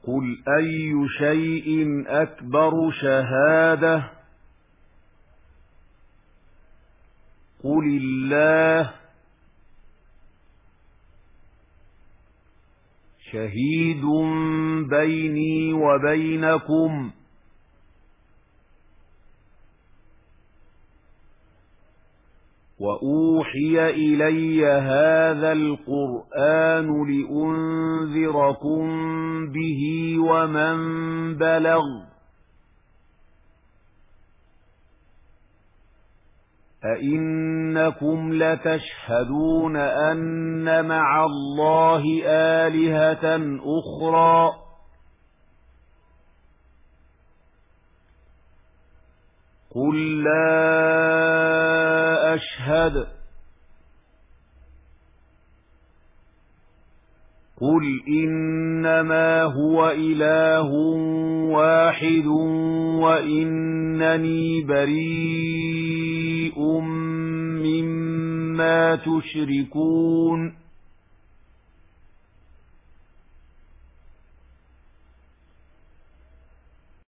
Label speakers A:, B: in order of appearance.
A: قُلْ أَيُّ شَيْءٍ أَكْبَرُ شَهَادَةً قُلِ اللَّهُ شَهِيدٌ بَيْنِي وَبَيْنَكُمْ وَأُوحِيَ إِلَيَّ هَذَا الْقُرْآنُ لِأُنذِرَكُم بِهِ وَمَن بَلَغَ أَئِنَّكُمْ لَتَشْهَدُونَ أَنَّ مَعَ اللَّهِ آلِهَةً أُخْرَى قُل لَّا أَشْهَدُ قُلْ إِنَّمَا هُوَ إِلَٰهٌ وَاحِدٌ وَإِنَّنِي بَرِيءٌ مِّمَّا تُشْرِكُونَ